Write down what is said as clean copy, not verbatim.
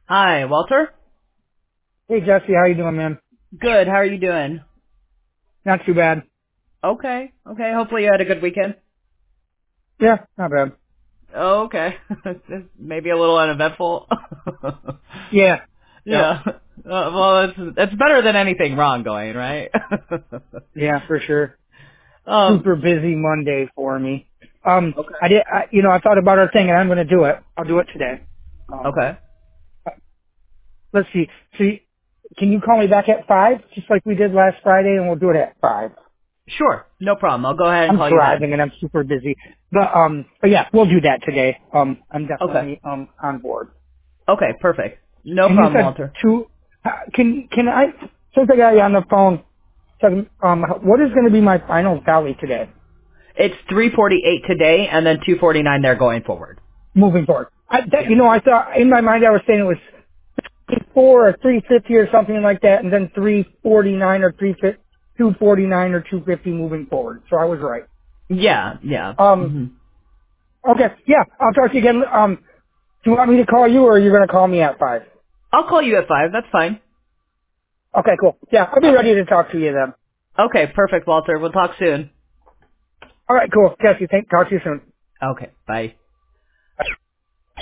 Hi, Walter. Hey Jesse, how you doing, man? Good. How are you doing? Not too bad. Okay. Okay. Hopefully you had a good weekend. Yeah, not bad. Oh, okay. Maybe a little uneventful. Yeah, yeah, Yeah. Well, it's better than anything wrong going, right? yeah, for sure. um. Super busy Monday for me. Okay. I thought about our thing and I'm going to do it. I'll do it today. Um, Okay. let's see. See, can you call me back at 5, just like we did last Friday, and we'll do it at 5. Sure. No problem. I'll go ahead and I'm call you then. driving and I'm super busy. But yeah, we'll do that today. I'm Okay. definitely, on board. Okay. Perfect. No And you problem, said Walter. can I, since I got you on the phone, what is going to be my final tally today? It's 3:48 today, and then 2:49 there going forward. Moving forward. Yeah. I thought in my mind I was saying it was 4 or 350 or something like that, and then 349 or 350, 249 or 250 moving forward. So I was right. Yeah. Yeah. Um, hmm okay, yeah, I'll talk to you again. Do you want me to call you, or are you going to call me at 5? I'll call you at 5. That's fine. Okay, cool. Yeah, I'll be ready to talk to you then. Okay. Perfect, Walter. We'll talk soon. All right, cool. Jesse, talk to you soon. Okay. Bye.